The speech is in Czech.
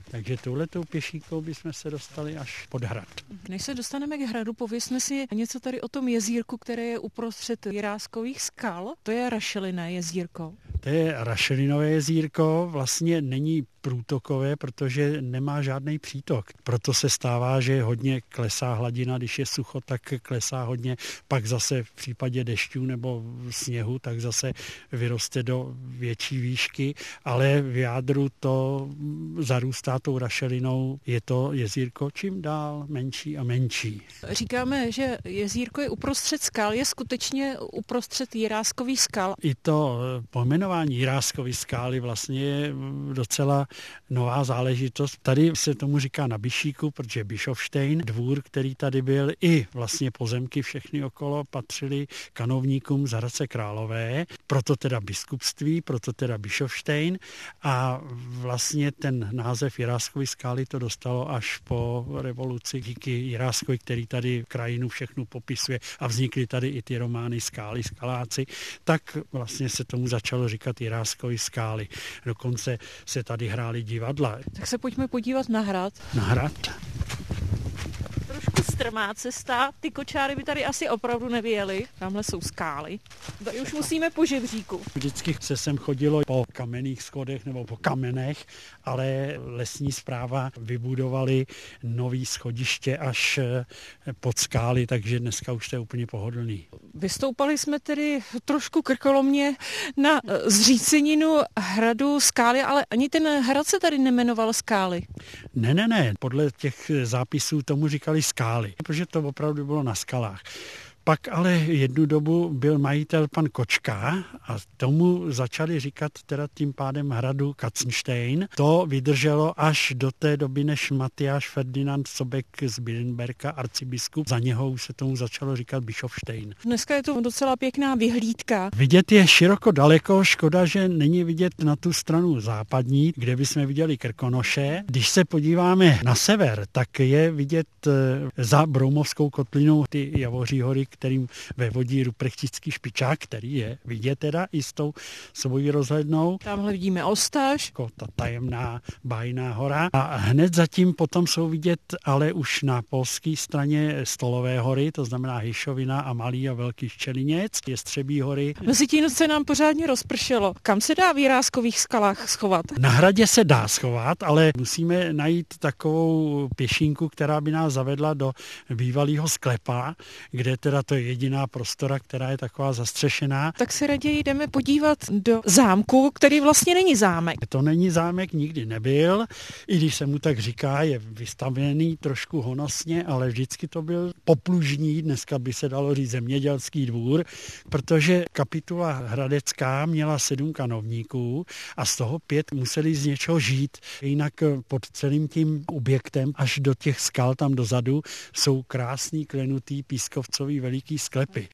Takže touhletou pěšíkou bychom se dostali až pod hrad. Než se dostaneme k hradu, pověsme si něco tady o tom jezírku, které je uprostřed Jiráskových skal. To je rašelinné jezírko. To je rašelinové jezírko, vlastně není průtokové, protože nemá žádný přítok. Proto se stává, že hodně klesá hladina, když je sucho, tak klesá hodně, pak zase v případě dešťů nebo sněhu, tak zase vyroste do větší výšky, ale v jádru to zarůstá tou rašelinou, je to jezírko čím dál menší a menší. Říkáme, že jezírko je uprostřed skal, je skutečně uprostřed Jiráskových skal. I to pojmenování Jiráskových skal je vlastně docela nová záležitost. Tady se tomu říká na Bišíku, protože Bischofštejn, dvůr, který tady byl, i vlastně pozemky všechny okolo patřily kanovníkům z Hradce Králové, proto teda biskupství, proto teda Bischofštejn a vlastně ten název Jiráskovy skály to dostalo až po revoluci díky Jiráskovi, který tady krajinu všechnu popisuje a vznikly tady i ty romány Skály, skaláci, tak vlastně se tomu začalo říkat Jiráskovy skály. Dokonce se tady hrály divadla. Tak se pojďme podívat na hrad. Na hrad. Trošku strmá cesta, ty kočáry by tady asi opravdu nevyjeli. Tamhle jsou skály. Tady už musíme po žebříku. Vždycky se sem chodilo po kamenných schodech nebo po kamenech, ale lesní správa vybudovali nový schodiště až pod skály, takže dneska už to je úplně pohodlný. Vystoupali jsme tedy trošku krkolomně na zříceninu hradu Skály, ale ani ten hrad se tady nemenoval Skály. Ne. Podle těch zápisů tomu říkali skály, protože to opravdu bylo na skalách. Pak ale jednu dobu byl majitel pan Kočka a tomu začali říkat teda tím pádem hradu Katzenstein. To vydrželo až do té doby, než Matyáš Ferdinand Sobek z Billenberga, arcibiskup, za něho už se tomu začalo říkat Bischofštejn. Dneska je to docela pěkná vyhlídka. Vidět je široko daleko, škoda, že není vidět na tu stranu západní, kde bychom viděli Krkonoše. Když se podíváme na sever, tak je vidět za Broumovskou kotlinou ty Javoří hory, kterým vevodí Ruprechtický špičák, který je vidět teda i s tou svojí rozhlednou. Tamhle vidíme Ostaž. Ta tajemná bájná hora. A hned zatím potom jsou vidět ale už na polské straně Stolové hory, to znamená Hyšovina a Malý a Velký Ščeliněc, Jestřebí hory. Mezitím se nám pořádně rozpršelo. Kam se dá v Jiráskových skalách schovat? Na hradě se dá schovat, ale musíme najít takovou pěšinku, která by nás zavedla do bývalého sklepa, kde teda to je jediná prostora, která je taková zastřešená. Tak se raději jdeme podívat do zámku, který vlastně není zámek. To není zámek, nikdy nebyl, i když se mu tak říká, je vystavený trošku honosně, ale vždycky to byl poplužní, dneska by se dalo říct zemědělský dvůr, protože kapitula hradecká měla 7 kanovníků a z toho 5 museli z něčeho žít. Jinak pod celým tím objektem až do těch skal tam dozadu jsou krásný klenutý pískovcový veliký sklepy.